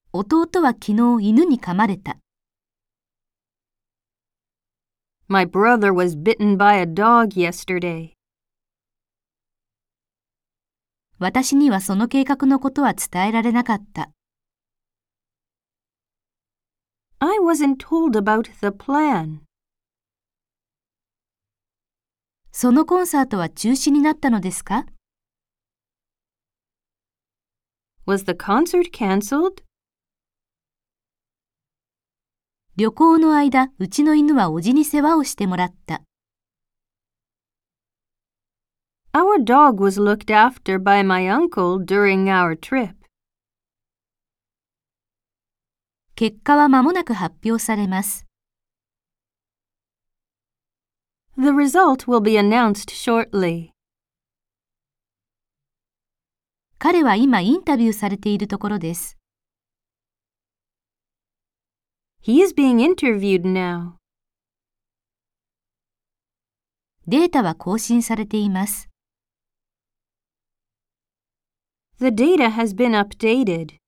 弟は昨日犬に噛まれた。 My brother was bitten by a dog yesterday. 私にはその計画のことは伝えられなかった。 I wasn't told about the plan. そのコンサートは中止になったのですか？ Was the concert cancelled? 旅行の間、うちの犬はおじに世話をしてもらった。 Our dog was looked after by my uncle during our trip. 結果は間もなく発表されます。 The result will be announced shortly. 彼は今インタビューされているところです。 He is being interviewed now. データは更新されています。 The data has been updated.